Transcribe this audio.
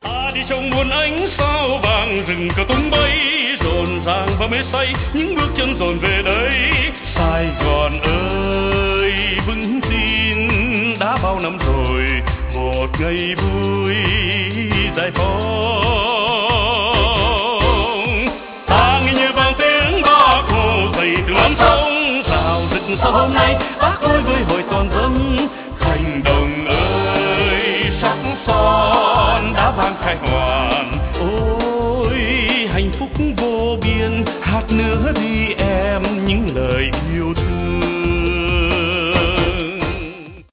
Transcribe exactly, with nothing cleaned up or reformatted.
Ta đi trong muôn ánh sao vàng, rừng cờ tung bay rộn ràng và mê say, những bước chân dồn về đây. Sài Gòn ơi vững tin đã bao năm rồi, một ngày vui giải phóng. Ta nghe như vang tiếng Bác Hồ dậy từ non sông rào rực sao hôm nay, Bác ơi với hội toàn dân. Thành Đồng ơi sắc son đã vang khai hoàn, ôi hạnh phúc vô biên, hát nữa đi em những lời yêu thương.